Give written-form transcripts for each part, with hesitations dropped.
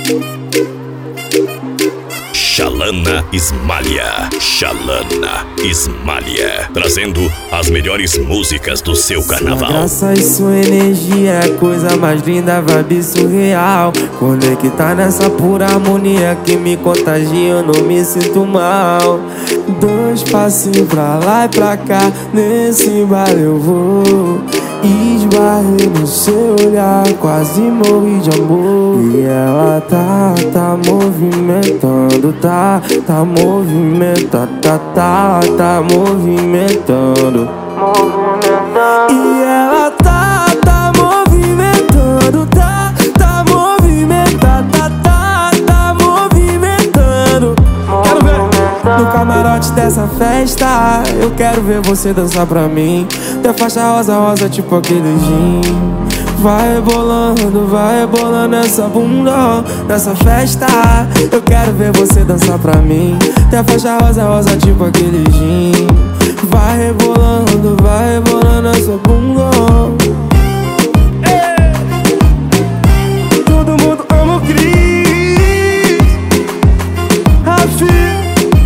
Xalana Ismália, Xalana Ismália, trazendo as melhores músicas do seu carnaval. Sua graça e sua energia é a coisa mais linda, vibe surreal. Conectar nessa pura harmonia que me contagia, eu não me sinto mal. Dois passinhos pra lá e pra cá, nesse baile eu vou. Esbarrei no seu olhar, quase morri de amor. E ela tá movimentando, tá movimentando, tá movimentando. E ela tá movimentando, tá movimentando, tá movimentando. Quero ver no camarote dessa festa, eu quero ver você dançar pra mim. Teu faixa rosa, rosa, tipo aquele gin. Vai rebolando essa bunda nessa festa. Eu quero ver você dançar pra mim. Teu faixa rosa, rosa, tipo aquele gin. Vai rebolando essa bunda. Todo mundo ama o Cris, Rafi.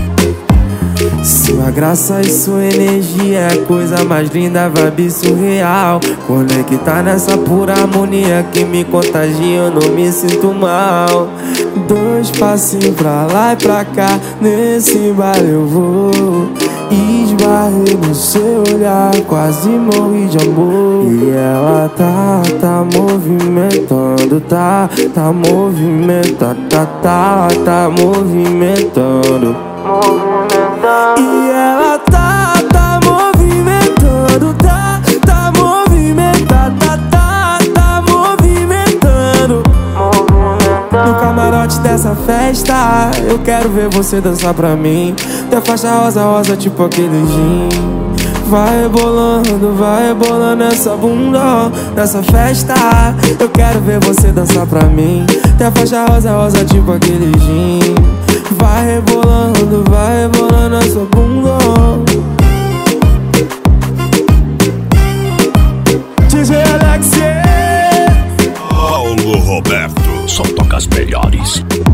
Sua graça e sua energia é a coisa mais linda, vibe surreal. Conectar nessa pura harmonia que me contagia, eu não me sinto mal. Dois passinhos pra lá e pra cá, nesse baile eu vou. Esbarrei no seu olhar, quase morri de amor. E ela tá movimentando, tá movimentando, tá movimentando. E ela tá movimentando, tá movimentando, tá movimentando. No camarote dessa festa, eu quero ver você dançar pra mim. Teu faixa rosa, rosa, tipo aquele gin. Vai rebolando essa bunda nessa festa. Eu quero ver você dançar pra mim. Teu faixa rosa, rosa, tipo aquele gin. Vai rebolando essa bunda. DJ Alexia, Paulo Roberto, só toca as melhores.